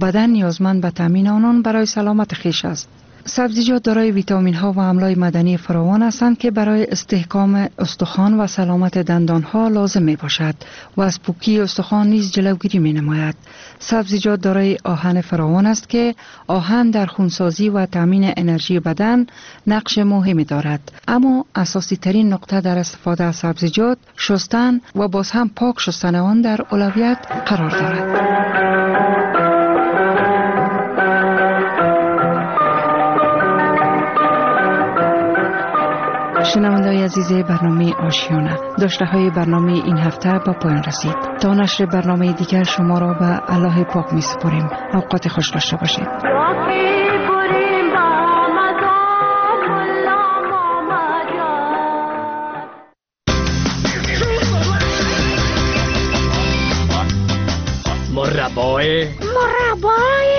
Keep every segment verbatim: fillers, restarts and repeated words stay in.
بدن نیازمند به تامین آنان برای سلامت خویش است. سبزیجات دارای ویتامین ها و املاح معدنی فراوان هستند که برای استحکام استخوان و سلامت دندان ها لازم می باشد و از پوکی استخوان نیز جلوگیری می نماید. سبزیجات دارای آهن فراوان است که آهن در خونسازی و تامین انرژی بدن نقش مهمی دارد. اما اساسی ترین نقطه در استفاده از سبزیجات شستن و باز هم پاک شستن آن در اولویت قرار دارد. شنونده‌های عزیز برنامه آشیانه، داشته های برنامه این هفته با پایان رسید. تا نشر برنامه دیگر شما را به الله پاک می سپاریم. اوقات خوش داشته باشید. مربای مربای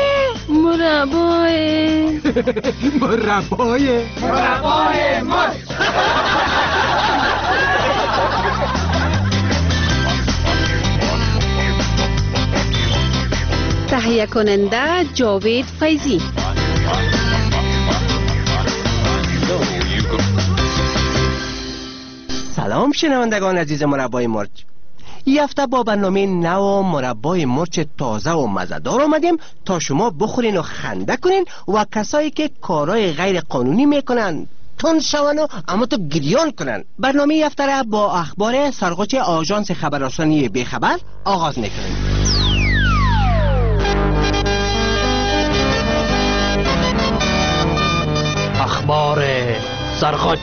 مربای مربای مربای مرچ. تهیه کننده جاوید فیضی. سلام شنوندگان عزیز مربای مرچ. یه هفته با برنامه نو مربای مرچ تازه و مزه‌دار آمدیم تا شما بخورین و خنده کنین و کسایی که کارهای غیر قانونی میکنن تند شون و اما تو گریان کنن. برنامه یه هفته را با اخبار سرغوچ آژانس خبررسانی بیخبر آغاز میکنیم. اخبار سرغوچ.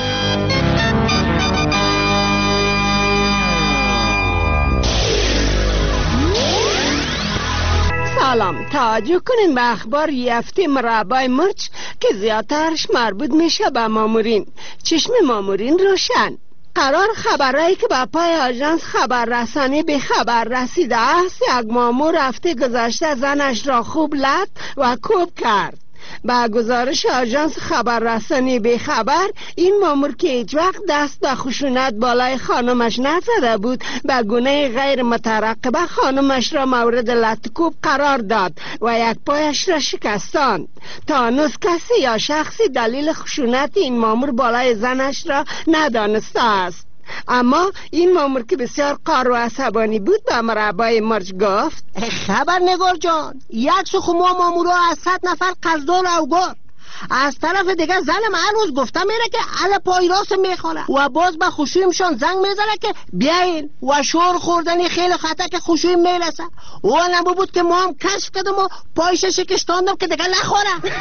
سلام، توجه کنین به اخبار یفته مربای مرچ که زیادترش مربوط میشه به مامورین. چشم مامورین روشن. قرار خبرایی که به پای آژانس خبررسانی به خبر رسیده است، یک مامور هفته گذشته زنش را خوب لط و کوب کرد. با گزارش آژانس خبررسانی به خبر، این مامور که هیچ وقت دست به خشونت بالای خانمش نزده بود، به گونه غیر مترقبه خانمش را مورد لطکوب قرار داد و یک پایش را شکستاند. تا هنوز کسی یا شخصی دلیل خشونت این مامور بالای زنش را ندانسته است. اما این مامور که بسیار قار و عصبانی بود به مربای مرچ گفت: خبرنگار جان، یک سخو ما مامورا از صد نفر قصدار اوگار، از طرف دیگه زنم هر روز گفته میره که علا پای راست میخوره و باز به خوشویمشان زنگ میزنه که بیاین و شور خوردنی خیلی خطر که خوشویم میرسه. و نبو بود که ما هم کشف کردم و پایش شکشتاندم که دیگه نخوره.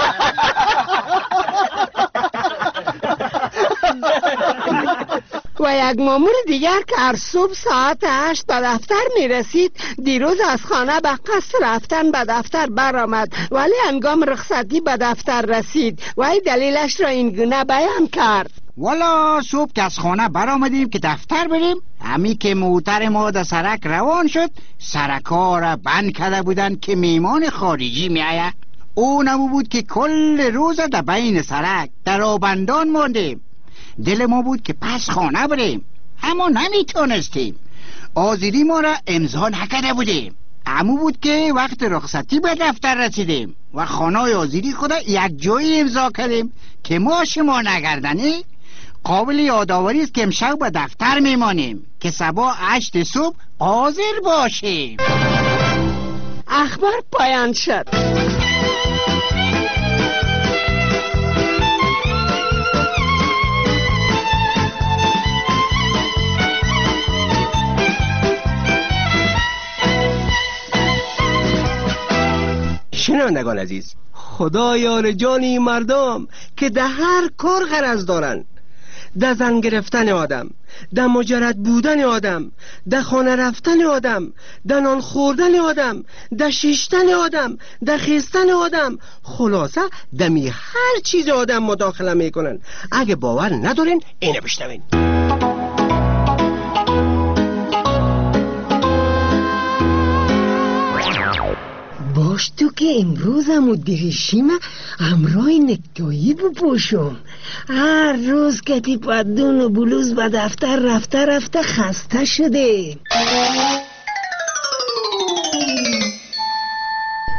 و یک مامور دیگر که هر صبح ساعت هشت به دفتر می رسید، دیروز از خانه به قصد رفتن به دفتر برآمد، ولی هنگام رخصتی به دفتر رسید و دلیلش را این گونه بیان کرد: والا صبح که از خانه برآمدیم که دفتر بریم، همی که موتر ما در سرک روان شد، سرکا را بند کرده بودن که میمان خارجی می آید. او نمو بود که کل روز در بین سرک در آبندان ماندیم. دل ما بود که پس خانه بریم، اما نمیتونستیم. آذری ما را امضا نکرده بودیم. امو بود که وقت رخصتی به دفتر رسیدیم و خانه آذری خود یک جایی امضا کردیم که ما شما نگردنی. قابل یادآوری است که امشب به دفتر میمانیم که صبح هشت صبح حاضر باشیم. اخبار پایان شد. شنوندگان عزیز، خدا یار جانی مردم که ده هر کار غرض دارن، ده زن گرفتن آدم، ده مجرد بودن آدم، ده خانه رفتن آدم، ده نان خوردن آدم، ده شیشتن آدم، ده خیستن آدم، خلاصه دمی هر چیز آدم مداخله میکنن. اگه باور ندارین اینو بشنوین. باش تو که امروز همو دریشیم همراه نکتایی بپوشم. هر روز کتی پدون و بلوز به دفتر رفته رفته خسته شده.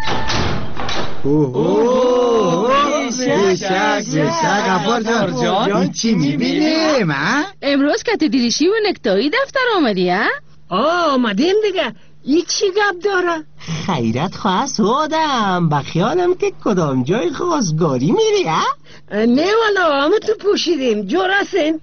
بیشک بیشک غفار جان چی میبینیم ها؟ امروز کت دیریشی و نکتایی دفتر آمدی ها؟ آه آمدیم دیگه. این چی گپ داره؟ خیرت خواست آدم بخیالم که کدام جای خواستگاری میری ها؟ نه والا همه تو پوشیدیم جو رسین.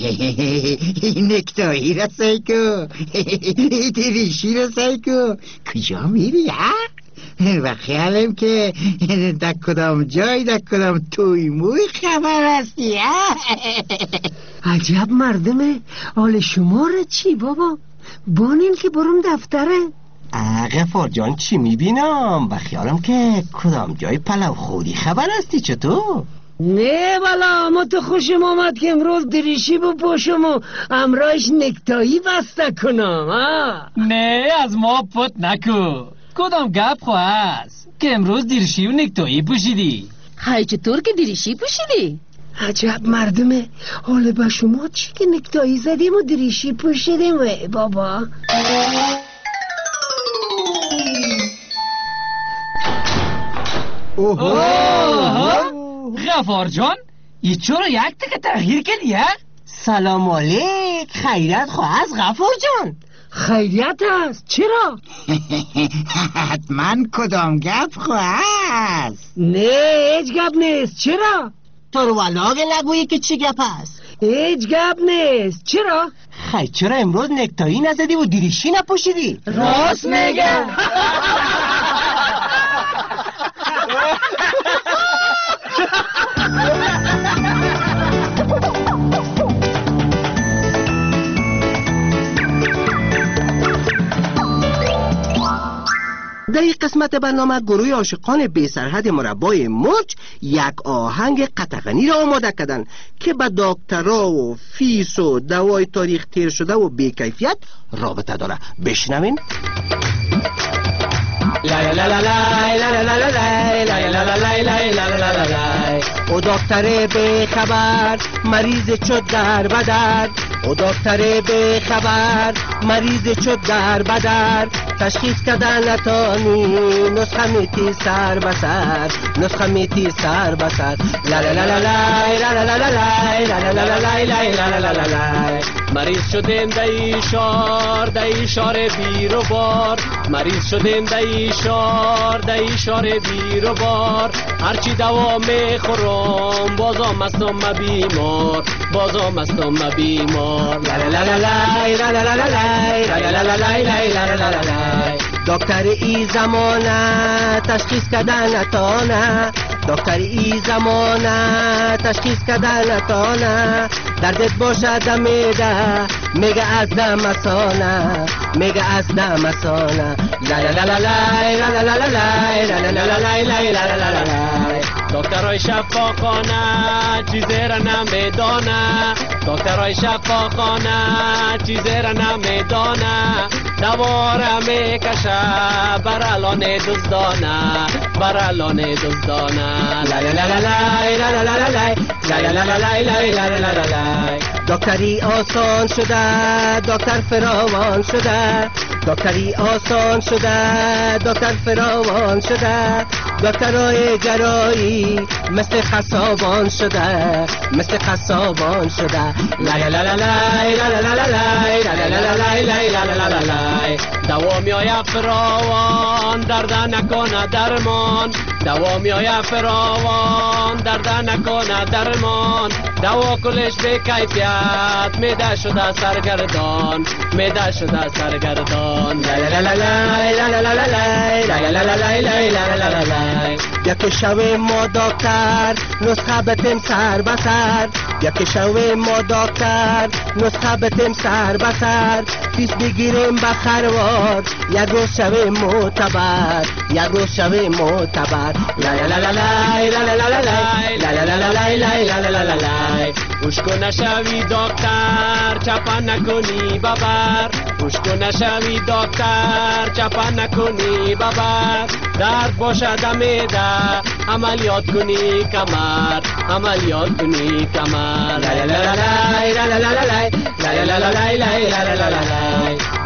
نکتایی را سیکو دیریشی را سیکو کجا میری ها؟ و خیالم که در کدام جای در کدام توی موی خبر هستی ها؟ عجب مردمه. حال شما را چی بابا؟ بانین که برم دفتره. غفار جان چی میبینم بخیالم که کدام جای پلو خوری خبر هستی چطور؟ نه والا ما تو خوشم آمد که امروز دریشی بپوشم و امرایش نکتایی بسته کنم ها؟ نه از ما پت نکو. کدام گپ خواست که امروز دیرشی و نکتایی پوشیدی؟ های چطور که دیریشی پوشیدی؟ عجب مردمه. حالا با شما چی که نکتایی زدیم و دریشی پوشیدیم و بابا؟ غفار جان ای چرا یک تک تغییر کردی ها؟ سلام علیک. خیرت خواست غفار جان؟ خیریت هست. چرا؟ حتما کدام گپ خواست؟ نه هیچ گپ نیست. چرا؟ تو رو ولاغ نگویی که چی گپ هست؟ هیچ گپ نیست. چرا؟ خیلی چرا امروز نکتایی نزدی و دیریشی نپوشیدی؟ راست میگه. در این قسمت برنامه گروه عاشقان بی سرحد مربای مرچ یک آهنگ قطغنی را آماده کردن که به دکترا و فیس و دوای تاریخ تیر شده و بیکیفیت رابطه داره. بشنوین. او دکتر به خبر مریض شد در بدر. او دکتر به خبر مریض شد در بدر. تشخیص کردن نتانی نسخه میتی سر بسر. نسخه میتی سر بسر. لا لا لا لا لا لا لا لا لا لا لا لا. مریض شدیم دای شار دای شار بیر و بار. مریض شدیم دای شار دای شار بیر و بار. هرچی دوا میخورم بازم مستم بیمار. بازم مستم بیمار. لا لا لا لا لا لا لا لا لا لا لا لا لا. دکتر ای زمانه تشخیص کردن نتانه. دکتر ای زمانه تشخیص کردن نتانه. دردت باشد میده میگه از دمسانه. میگه از دمسانه. لا لا لا لا لا لا لا لا لا لا لا لا لا. دکترای شفاخانه چیزی را نمیدانه. دکترای شفاخانه چیزی را نمیدانه. دواره میکشه برالان دزدانه. برالان دزدانه. لا لا لا لا لا لا لا لا لا لا لا لا لا لا. دکتری آسان شده دکتر فراوان شده. دکتری آسان شده دکتر فراوان شده. دکترای جرایی مثل خصابان شده. مثل خصابان شده. لا لا لا لا لا لا لا لا لا لا لا لا لا. دوا میآید فراوان درد نکنه درمان. دوا میآید فراوان درد نکنه درمان. دوا کلش به کیفیت میده شده سرگردان. میده شده سرگردان. لا لا لا لا لا لا لا لا لا لا لا لا لا لا. یک شو ما دکتر نسخه بتیم سر بسر. یک شو ما دکتر نسخه بتیم سر بسر. فیس بگیریم بخروار یک روز شو معتبر. یک روز شو معتبر. لا لا لا لا لا لا لا لا لا لا لا لا لا لا لا. اوشکو نشوی دکتر چپا نکنی ببر. اوشکو نشوی دکتر چپا نکنی ببر. درد باشد میده عملیات کنی کمر. عملیات کنی کمر. لا لا لا لا لا لا لا لا لا لا لا لا لا لا لا لا لا.